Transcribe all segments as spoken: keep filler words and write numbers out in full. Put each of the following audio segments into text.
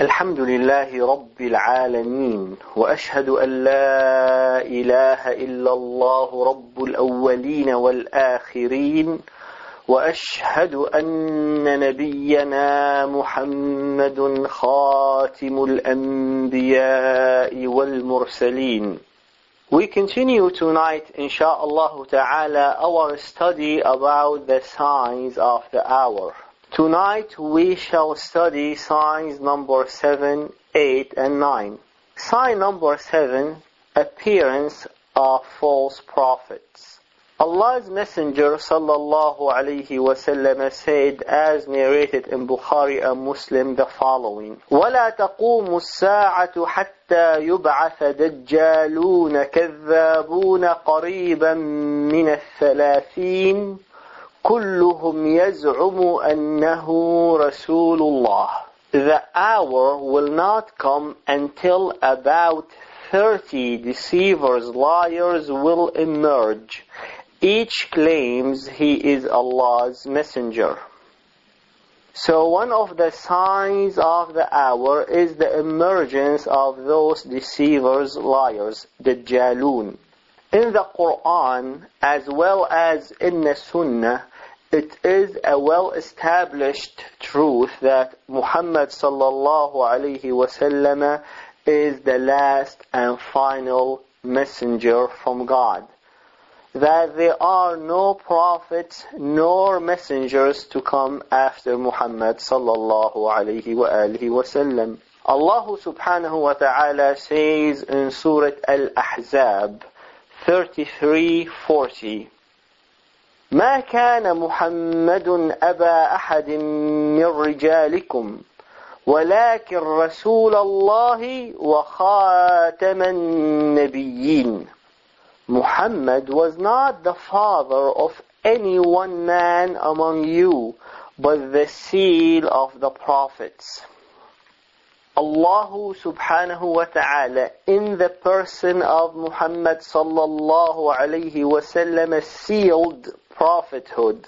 الحمد لله رب العالمين وأشهد أن لا إله إلا الله رب الأولين والآخرين وأشهد أن نبينا محمد خاتم الأنبياء والمرسلين. We continue tonight, insha'Allah ta'ala, our study about the signs of the hour. Tonight we shall study signs number seven, eight and nine. Sign number seven, appearance of false prophets. Allah's Messenger sallallahu alayhi wa sallam said, as narrated in Bukhari and Muslim, the following: وَلَا تَقُومُ السَّاعَةُ حَتَّى يُبْعَثَ دَجَّالُونَ كَذَّابُونَ قَرِيبًا مِنَ الثَّلَاثِينَ كُلُّهُمْ يَزْعُمُ أَنَّهُ رَسُولُ اللَّهِ. The hour will not come until about thirty deceivers, liars will emerge. Each claims he is Allah's messenger. So one of the signs of the hour is the emergence of those deceivers, liars, Dajjalun. In the Quran, as well as in the Sunnah, it is a well-established truth that Muhammad sallallahu alayhi wasallam is the last and final messenger from God. That there are no prophets nor messengers to come after Muhammad sallallahu alayhi wa alihi wasallam. Allah subhanahu wa ta'ala says in Surah Al-Ahzab thirty-three forty: ما كان محمد أبا أحد من رجالكم ولكن رسول الله وخاتم النبيين. Muhammad was not the father of any one man among you, but the seal of the prophets. Allah subhanahu wa ta'ala, in the person of Muhammad sallallahu alayhi wa sallam, sealed prophethood.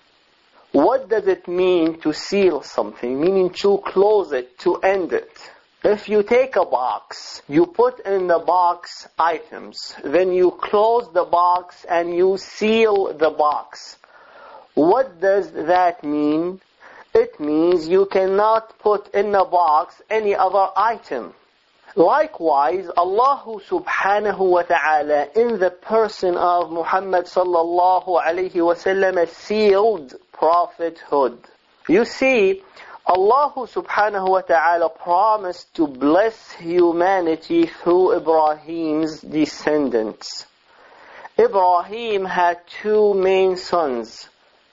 What does it mean to seal something? Meaning to close it, to end it. If you take a box, you put in the box items, then you close the box and you seal the box. What does that mean? It means you cannot put in the box any other item. Likewise, Allah subhanahu wa ta'ala, in the person of Muhammad sallallahu alayhi wa sallam, sealed prophethood. You see, Allah subhanahu wa ta'ala promised to bless humanity through Ibrahim's descendants. Ibrahim had two main sons,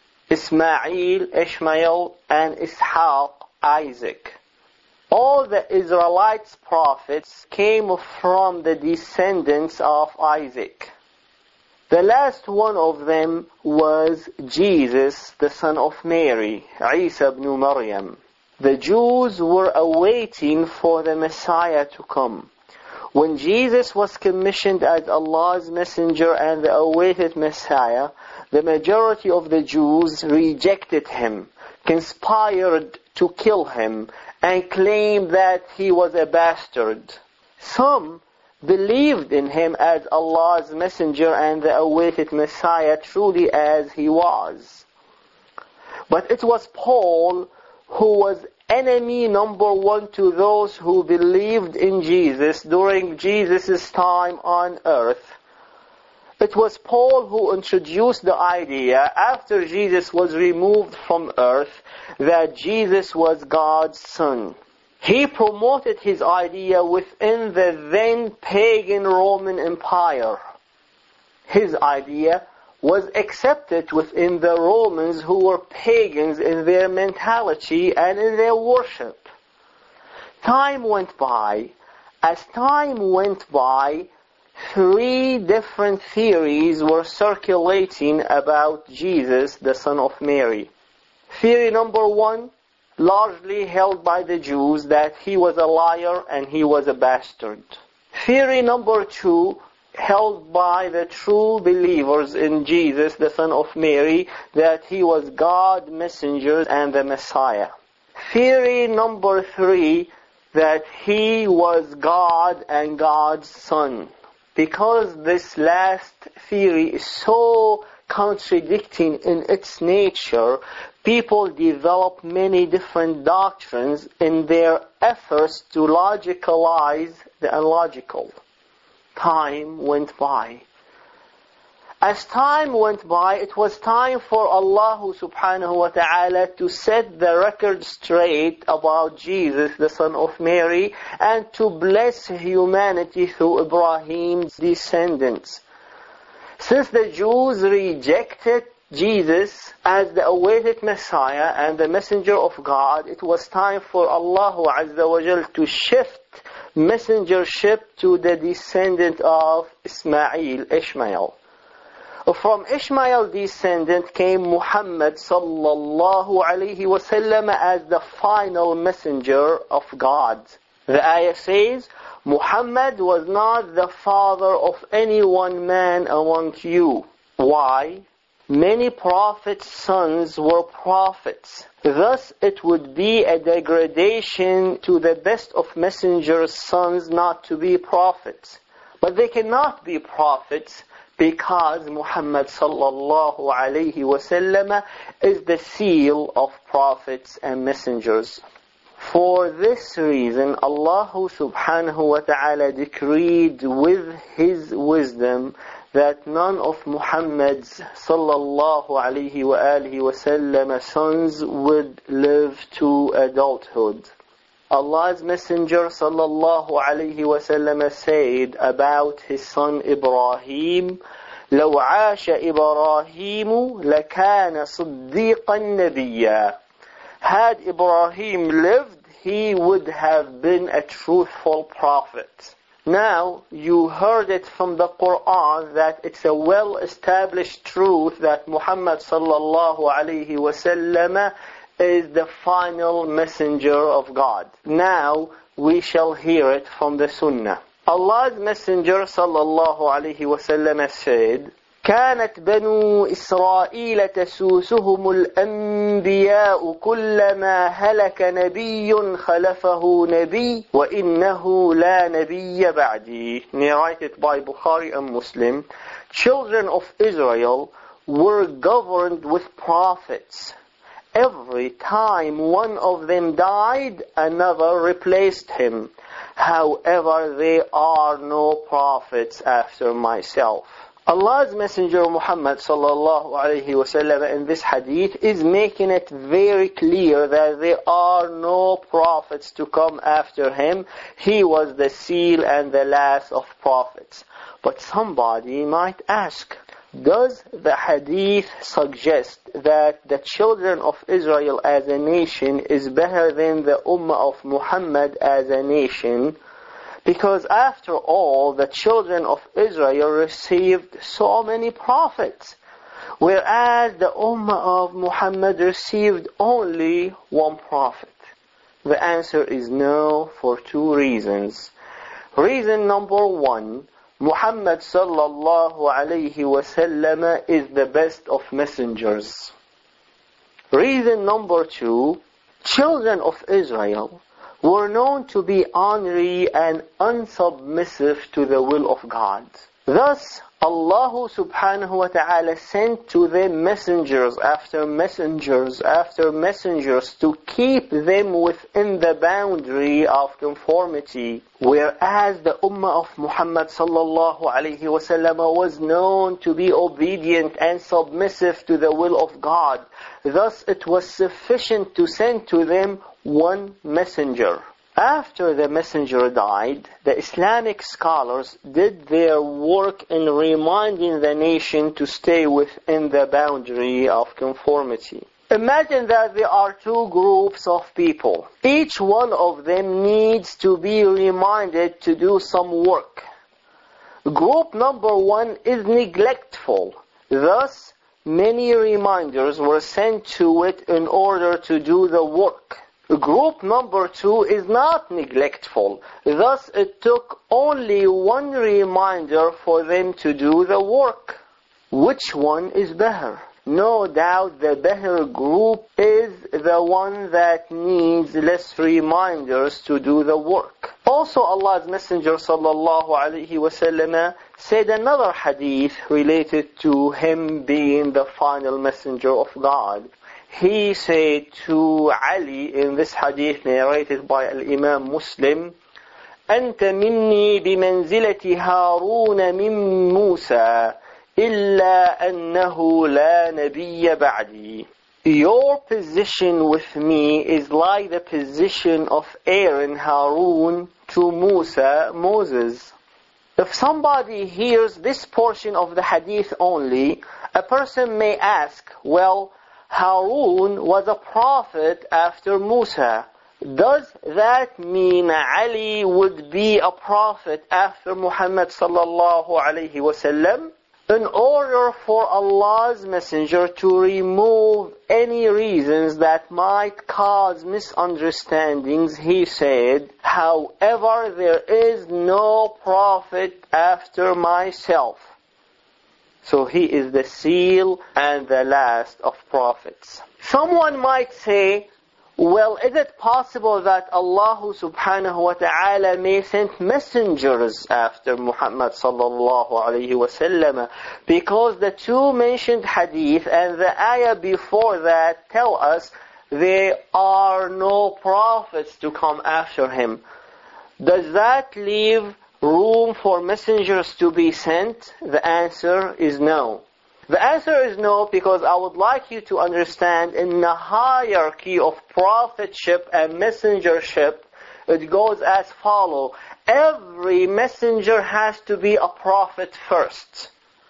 Ismail, Ishmael, and Ishaq, Isaac. All the Israelites' prophets came from the descendants of Isaac. The last one of them was Jesus, the son of Mary, Isa ibn Maryam. The Jews were awaiting for the Messiah to come. When Jesus was commissioned as Allah's messenger and the awaited Messiah, the majority of the Jews rejected him, conspired to kill him, and claimed that he was a bastard. Some believed in him as Allah's messenger and the awaited Messiah truly as he was. But it was Paul who was enemy number one to those who believed in Jesus during Jesus' time on earth. It was Paul who introduced the idea, after Jesus was removed from earth, that Jesus was God's son. He promoted his idea within the then pagan Roman Empire. His idea was accepted within the Romans, who were pagans in their mentality and in their worship. Time went by. As time went by, three different theories were circulating about Jesus, the son of Mary. Theory number one, largely held by the Jews, that he was a liar and he was a bastard. Theory number two, held by the true believers in Jesus, the son of Mary, that he was God's messenger and the Messiah. Theory number three, that he was God and God's son. Because this last theory is so contradicting in its nature, people develop many different doctrines in their efforts to logicalize the illogical. Time went by. As time went by, it was time for Allah subhanahu wa ta'ala to set the record straight about Jesus, the son of Mary, and to bless humanity through Ibrahim's descendants. Since the Jews rejected Jesus as the awaited Messiah and the messenger of God, it was time for Allah Azza wa Jal to shift messengership to the descendant of Ismail, Ishmael. From Ishmael's descendant came Muhammad sallallahu alayhi wasallam as the final messenger of God. The ayah says, Muhammad was not the father of any one man among you. Why? Many prophets' sons were prophets. Thus it would be a degradation to the best of messengers' sons not to be prophets. But they cannot be prophets because Muhammad sallallahu alayhi wasallam is the seal of prophets and messengers. For this reason, Allah subhanahu wa ta'ala decreed with His wisdom that none of Muhammad's sallallahu alayhi wa alihi wasallam sons would live to adulthood. Allah's Messenger sallallahu alayhi wasallam said about his son Ibrahim, لو عاش إبراهيم لكان صديقا نبيا. Had Ibrahim lived, he would have been a truthful prophet. Now, you heard it from the Quran that it's a well-established truth that Muhammad sallallahu alayhi wasallam is the final messenger of God. Now, we shall hear it from the Sunnah. Allah's Messenger sallallahu alayhi wasallam said, كانت بنو إسرائيل تسوسهم الأنبياء كلما هلك نبي خلفه نبي وإنه لا نبي بعدي. Narrated by Bukhari and Muslim. Children of Israel were governed with prophets. Every time one of them died, another replaced him. However, there are no prophets after myself. Allah's Messenger Muhammad sallallahu alayhi wasallam in this hadith is making it very clear that there are no prophets to come after him. He was the seal and the last of prophets. But somebody might ask, does the hadith suggest that the children of Israel as a nation is better than the Ummah of Muhammad as a nation? Because after all, the children of Israel received so many prophets, whereas the Ummah of Muhammad received only one prophet. The answer is no, for two reasons. Reason number one, Muhammad sallallahu alayhi wasallam is the best of messengers. Reason number two, children of Israel were known to be ornery and unsubmissive to the will of God. Thus, Allah subhanahu wa ta'ala sent to them messengers after messengers after messengers to keep them within the boundary of conformity. Whereas the Ummah of Muhammad sallallahu alayhi wasallam was known to be obedient and submissive to the will of God. Thus, it was sufficient to send to them one messenger. After the messenger died, the Islamic scholars did their work in reminding the nation to stay within the boundary of conformity. Imagine that there are two groups of people. Each one of them needs to be reminded to do some work. Group number one is neglectful. Thus, many reminders were sent to it in order to do the work. Group number two is not neglectful. Thus, it took only one reminder for them to do the work. Which one is better? no doubt the Bahr group is the one that needs less reminders to do the work. Also, Allah's Messenger sallallahu alaihi wasallam said another hadith related to him being the final messenger of God. He said to Ali in this hadith narrated by Imam Muslim, أنت مني بمنزلة هارون من موسى إلا أنه لا نبي بعدي. Your position with me is like the position of Aaron, Harun to Musa, Moses. If somebody hears this portion of the hadith only, a person may ask, well, Harun was a prophet after Musa. Does that mean Ali would be a prophet after Muhammad sallallahu alayhi wasallam? In order for Allah's Messenger to remove any reasons that might cause misunderstandings, he said, however, there is no prophet after myself. So he is the seal and the last of prophets. Someone might say, well, is it possible that Allah subhanahu wa ta'ala may send messengers after Muhammad sallallahu alayhi wasallam? Because the two mentioned hadith and the ayah before that tell us there are no prophets to come after him. Does that leave room for messengers to be sent? The answer is no. The answer is no, because I would like you to understand in the hierarchy of prophetship and messengership, it goes as follows. Every messenger has to be a prophet first.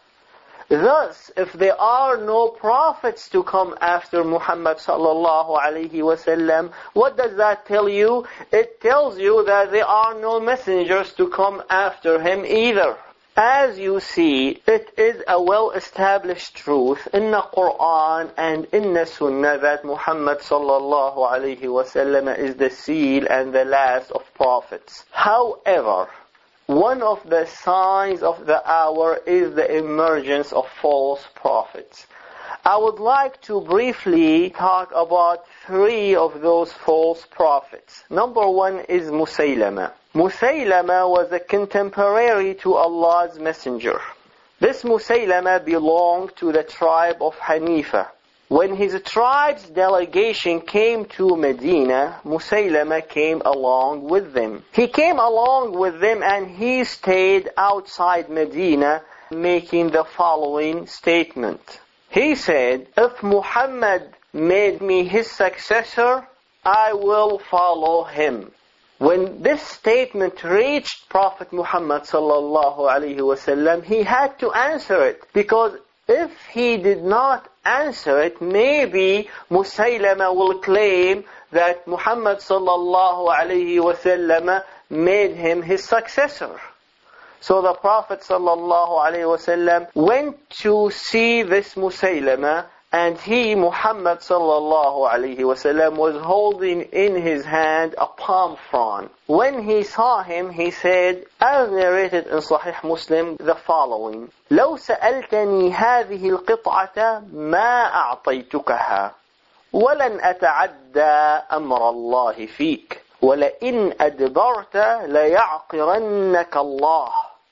Thus, if there are no prophets to come after Muhammad sallallahu alayhi wasallam, what does that tell you? It tells you that there are no messengers to come after him either. As you see, it is a well-established truth in the Quran and in the Sunnah that Muhammad sallallahu alayhi wasallam is the seal and the last of prophets. However, one of the signs of the hour is the emergence of false prophets. I would like to briefly talk about three of those false prophets. Number one is Musaylama. Musaylama was a contemporary to Allah's Messenger. This Musaylama belonged to the tribe of Hanifa. When his tribe's delegation came to Medina, Musaylama came along with them. He came along with them and he stayed outside Medina, making the following statement. He said, if Muhammad made me his successor, I will follow him. When this statement reached Prophet Muhammad sallallahu alaihi wasallam, he had to answer it, because if he did not answer it, maybe Musaylama will claim that Muhammad sallallahu alaihi wasallam made him his successor. So the Prophet sallallahu alaihi wasallam went to see this Musaylama, and he, Muhammad sallallahu alaihi wasallam, was holding in his hand a palm frond. When he saw him, he said, as narrated in Sahih Muslim, the following: لو سألتني هذه القطعة ما أعطيتكها ولن أتعدى أمر الله فيك ولئن أدبرت ليعقرنك الله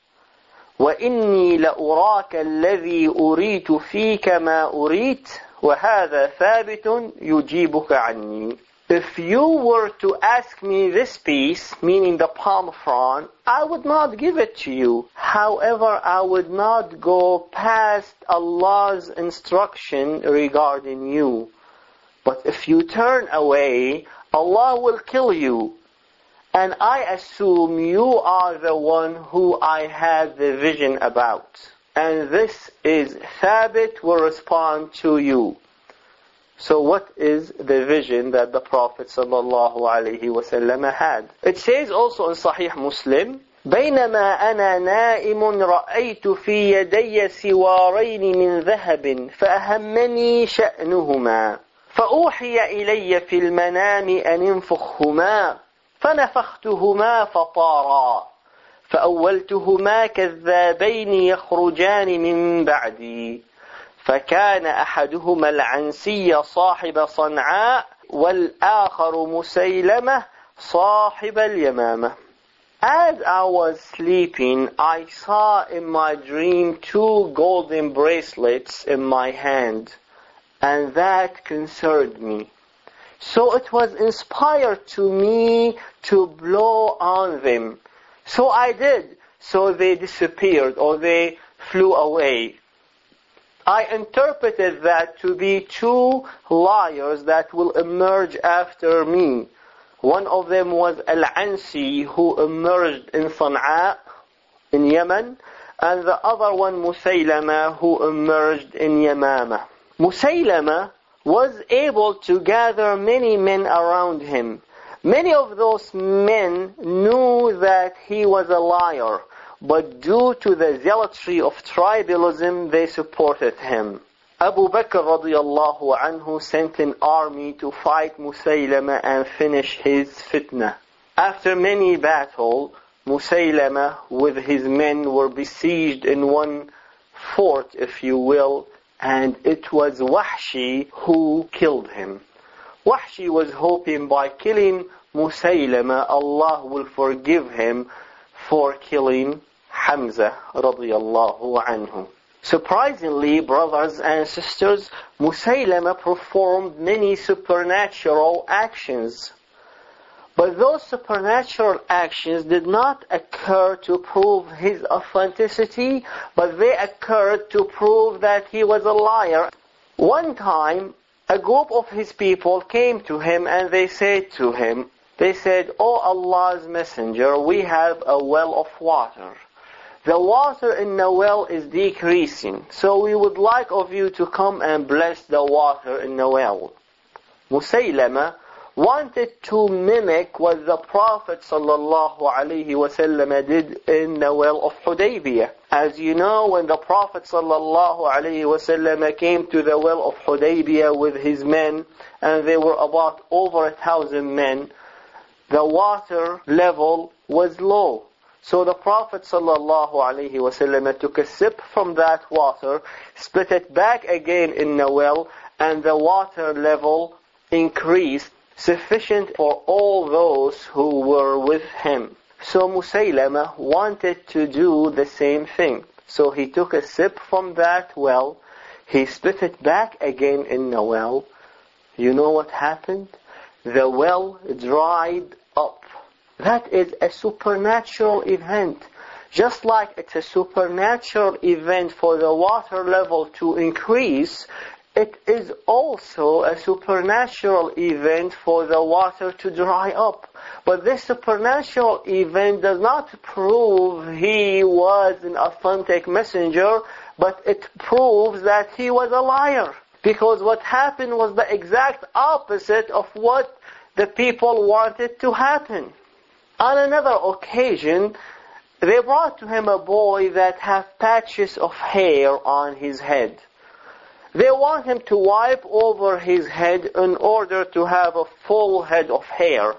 وإني لأراك الذي أريت فيك ما أريت وهذا ثابت يجيبك عني. If you were to ask me this piece, meaning the palm frond, I would not give it to you. However, I would not go past Allah's instruction regarding you. But if you turn away, Allah will kill you. And I assume you are the one who I had the vision about. And this is Thabit will respond to you. So what is the vision that the Prophet sallallahu alaihi wasallam had? It says also in Sahih Muslim, بينما أنا نائم رأيت في يدي سوارين من ذهب فأهمني شأنهما فأوحي إلي في المنام أن انفخهما فنفختهما فطارا فأولتهما كذابين يخرجان من بعدي فكان أحدهما العنسي صاحب صنعاء والآخر مسيلمة صاحب اليمامة. As I was sleeping, I saw in my dream two golden bracelets in my hand, and that concerned me. So it was inspired to me to blow on them. So I did. So they disappeared, or they flew away. I interpreted that to be two liars that will emerge after me. One of them was Al-Ansi, who emerged in Sana'a, in Yemen, and the other one Musaylama, who emerged in Yamama. Musaylama was able to gather many men around him. Many of those men knew that he was a liar, but due to the zealotry of tribalism, they supported him. Abu Bakr radiallahu anhu sent an army to fight Musaylama and finish his fitna. After many battles, Musaylama with his men were besieged in one fort, if you will, and it was Wahshi who killed him. Wahshi was hoping by killing Musaylama, Allah will forgive him for killing Hamza radiallahu anhu. Surprisingly, brothers and sisters, Musaylama performed many supernatural actions. But those supernatural actions did not occur to prove his authenticity, but they occurred to prove that he was a liar. One time, a group of his people came to him and they said to him, they said, "O Allah's Messenger, we have a well of water. The water in the well is decreasing, so we would like of you to come and bless the water in the well." Musaylama wanted to mimic what the Prophet sallallahu alaihi wasallam did in the well of Hudaybiyah. As you know, when the Prophet sallallahu alaihi wasallam came to the well of Hudaybiyah with his men, and they were about over a thousand men, the water level was low. So the Prophet sallallahu alaihi wasallam took a sip from that water, split it back again in the well, and the water level increased, sufficient for all those who were with him. So Musaylama wanted to do the same thing. So he took a sip from that well, he split it back again in the well. You know what happened? The well dried up. That is a supernatural event. Just like it's a supernatural event for the water level to increase, it is also a supernatural event for the water to dry up. But this supernatural event does not prove he was an authentic messenger, but it proves that he was a liar. Because what happened was the exact opposite of what the people wanted to happen. On another occasion, they brought to him a boy that had patches of hair on his head. They want him to wipe over his head in order to have a full head of hair.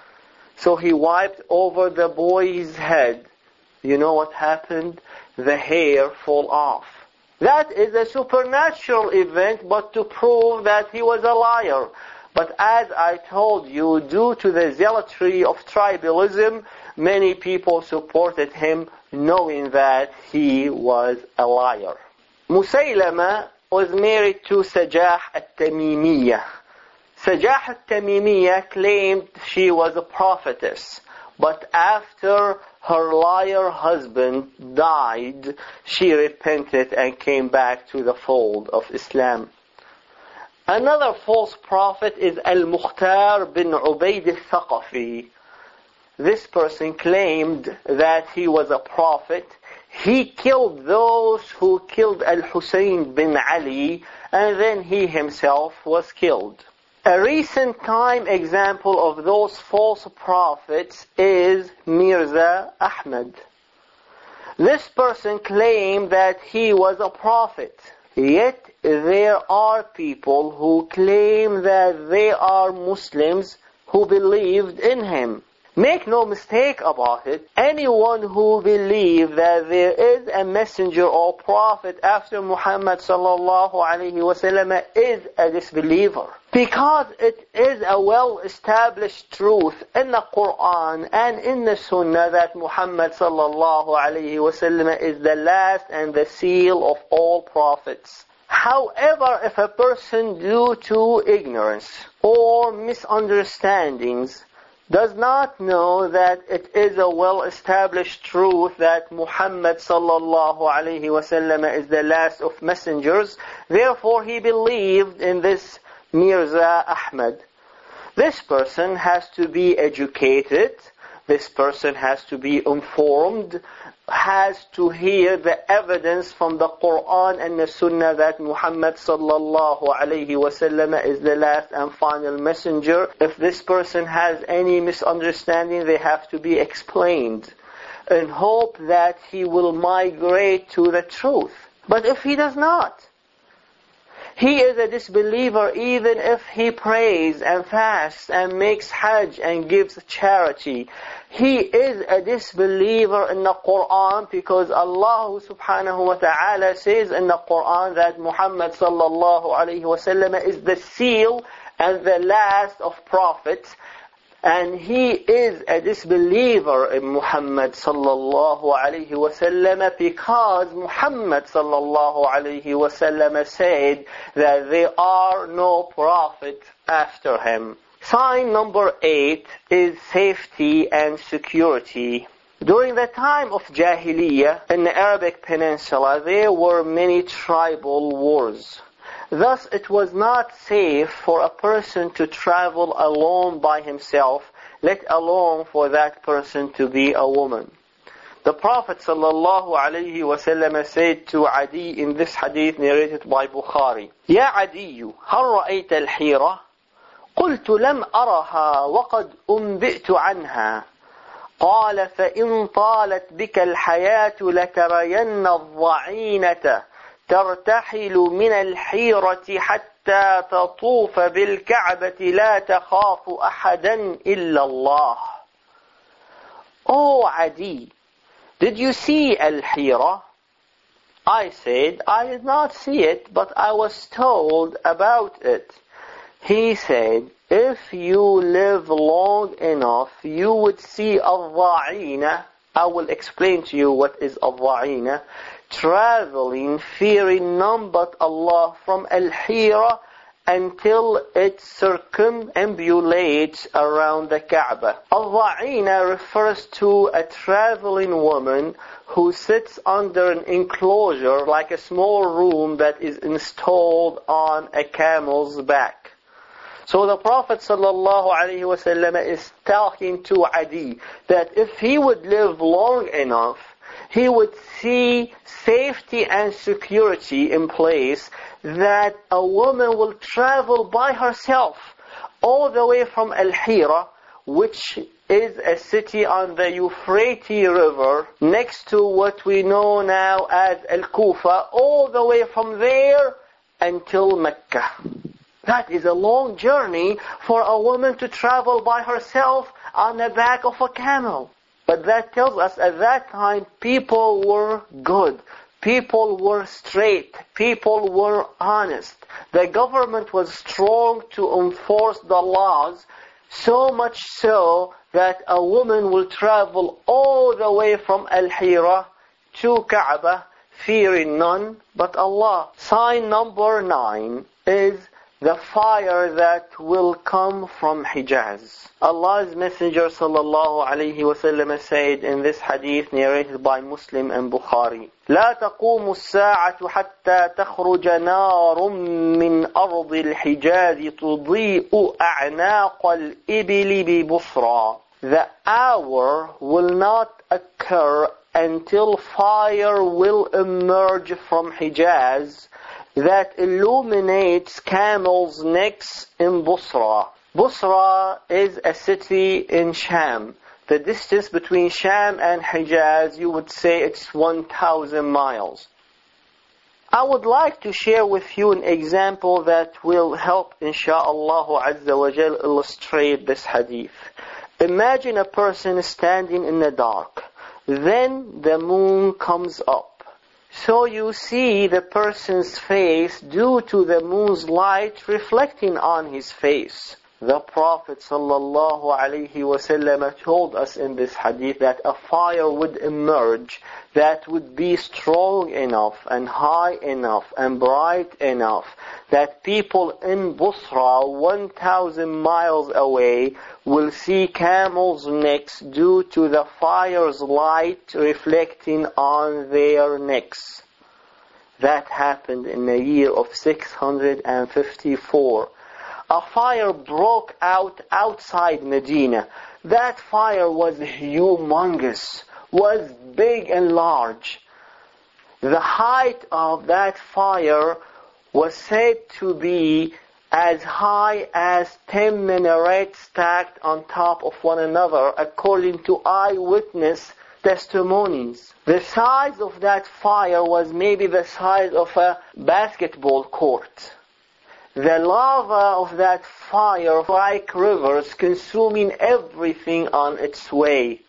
So he wiped over the boy's head. You know what happened? The hair fell off. That is a supernatural event, but to prove that he was a liar. But as I told you, due to the zealotry of tribalism, many people supported him knowing that he was a liar. Musaylama was married to Sajah al-Tamimiyah. Sajah al-Tamimiyah claimed she was a prophetess. But after her liar husband died, she repented and came back to the fold of Islam. Another false prophet is Al-Mukhtar bin Ubayd al-Thaqafi. This person claimed that he was a prophet. He killed those who killed Al-Husayn bin Ali, and then he himself was killed. A recent time example of those false prophets is Mirza Ahmad. This person claimed that he was a prophet. Yet there are people who claim that they are Muslims who believed in him. Make no mistake about it, anyone who believes that there is a messenger or prophet after Muhammad sallallahu alayhi wasallam is a disbeliever. Because it is a well-established truth in the Quran and in the Sunnah that Muhammad sallallahu alayhi wasallam is the last and the seal of all prophets. However, if a person due to ignorance or misunderstandings does not know that it is a well-established truth that Muhammad sallallahu alayhi wasallam is the last of messengers, therefore he believed in this Mirza Ahmad. This person has to be educated, this person has to be informed, has to hear the evidence from the Quran and the Sunnah that Muhammad sallallahu alayhi wasallam is the last and final messenger. If this person has any misunderstanding, they have to be explained in hope that he will migrate to the truth. But if he does not, he is a disbeliever even if he prays and fasts and makes hajj and gives charity. He is a disbeliever in the Quran because Allah subhanahu wa ta'ala says in the Quran that Muhammad sallallahu alayhi wa sallam is the seal and the last of prophets. And he is a disbeliever in Muhammad sallallahu alayhi wa sallam because Muhammad sallallahu alayhi wa sallam said that there are no prophet after him. Sign number eight is safety and security. During the time of Jahiliyyah in the Arabic Peninsula, there were many tribal wars. Thus, it was not safe for a person to travel alone by himself, let alone for that person to be a woman. The Prophet sallallahu alayhi wa sallam said to Adi in this hadith narrated by Bukhari, "Ya Adi, هل رأيت الحيرة؟ قلت لم أرها وقد أنبئت عنها. قال فإن طالت بك الحياة لترين الضعينة ترتحل من الحيرة حتى تطوف بالكعبة لا تخاف أحدا إلا الله." Oh Adi, did you see Al-Hira? I said, I did not see it, but I was told about it. He said, if you live long enough, you would see Al-Dha'ina. I will explain to you what is Al-Dha'ina. Traveling, fearing none but Allah from Al-Hira until it circumambulates around the Kaaba. Al-Dha'ina refers to a traveling woman who sits under an enclosure like a small room that is installed on a camel's back. So the Prophet sallallahu alaihi wasallam is talking to Adi that if he would live long enough, he would see safety and security in place, that a woman will travel by herself all the way from Al-Hira, which is a city on the Euphrates River, next to what we know now as Al-Kufa, all the way from there until Mecca. That is a long journey for a woman to travel by herself on the back of a camel. But that tells us at that time people were good. People were straight. People were honest. The government was strong to enforce the laws, so much so that a woman will travel all the way from Al-Hira to Kaaba, fearing none but Allah. Sign number nine is the fire that will come from Hijaz. Allah's Messenger sallallahu alayhi wa sallam said in this hadith narrated by Muslim and Bukhari, لا تقوم الساعة حتى تخرج نار من أرض الحجاز تضيء أعناق الإبل ببصرى. The hour will not occur until fire will emerge from Hijaz that illuminates camels' necks in Busra. Busra is a city in Sham. The distance between Sham and Hijaz, you would say it's one thousand miles. I would like to share with you an example that will help, insha'Allah azza wa jal, illustrate this hadith. Imagine a person standing in the dark. Then the moon comes up. So you see the person's face due to the moon's light reflecting on his face. The Prophet sallallahu alaihi wasallam told us in this hadith that a fire would emerge that would be strong enough and high enough and bright enough that people in Busra, one thousand miles away, will see camels' necks due to the fire's light reflecting on their necks. That happened in the year of six hundred fifty-four. A fire broke out outside Medina. That fire was humongous, was big and large. The height of that fire was said to be as high as ten minarets stacked on top of one another, according to eyewitness testimonies. The size of that fire was maybe the size of a basketball court. The lava of that fire like rivers, consuming everything on its way.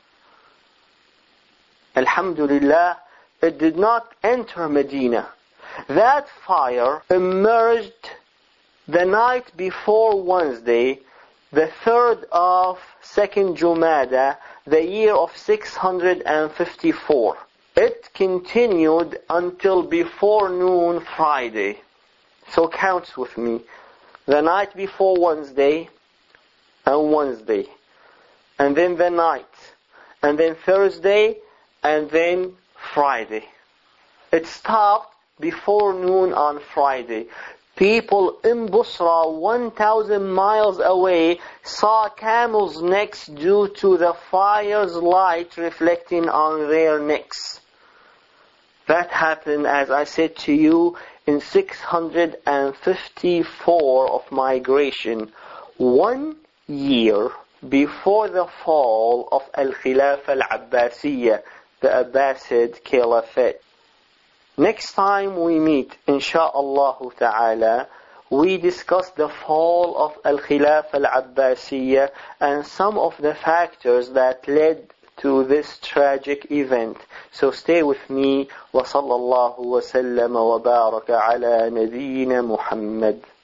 Alhamdulillah, it did not enter Medina. That fire emerged the night before Wednesday, the third of second Jumada, the year of six hundred fifty-four. It continued until before noon Friday. So count with me. The night before Wednesday, and Wednesday, and then the night, and then Thursday, and then Friday. It stopped before noon on Friday. People in Busra, one thousand miles away, saw camels' necks due to the fire's light reflecting on their necks. That happened, as I said to you, in six hundred fifty-four of migration, one year before the fall of Al-Khilafah Al-Abbasiyya, the Abbasid Caliphate. Next time we meet, insha'Allah ta'ala, we discuss the fall of Al-Khilafah Al-Abbasiyya and some of the factors that led to this tragic event. So stay with me. وصلى الله وسلم وبارك على نبينا محمد.